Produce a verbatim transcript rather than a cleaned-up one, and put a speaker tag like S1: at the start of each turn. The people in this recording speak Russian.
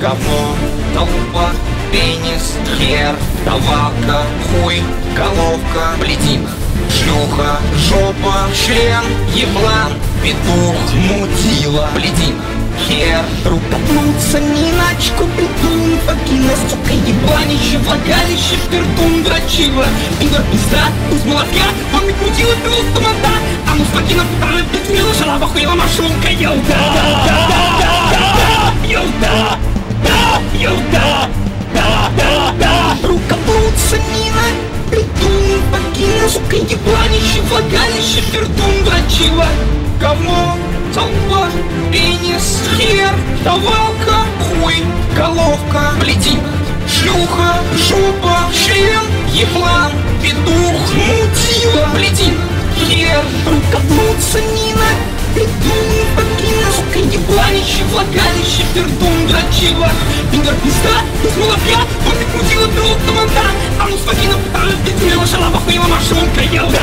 S1: говно, толпа, пенис, хер, давалка, хуй, головка, блядина, шлюха, жопа, член, еблан, петух, мудила, блядина, хер, рукопнуться, миначку, придун, вагина, сука, ебанище, влагалище, пердун, дрочила, пидор, пизда, туз молотка, он мутила, пилот, туманда, а ну с вагина, пидора, битвила, шалава, хуела, машинка, йоу, да, да, да, да, йоу, да, да, йоу, да, да, да, да, рукоблудца, мина, придун, вагина, сука, ебанище, влагалище, пердун, дрочила, говно, толпа, пенис, хер, давалка, хуй, головка, блядина, шлюха, жопа, член, еблан, петух, мудила, блядина, хер, рукоблудца, мина, придун, вагина, сука, ебанище, влагалище, пердун, дрочила, пидор, пизда, туз молотка, он мутила, пилот, туманда, а ну с вагина, пидора, битвила, шалава, хуела, машинка, йоу.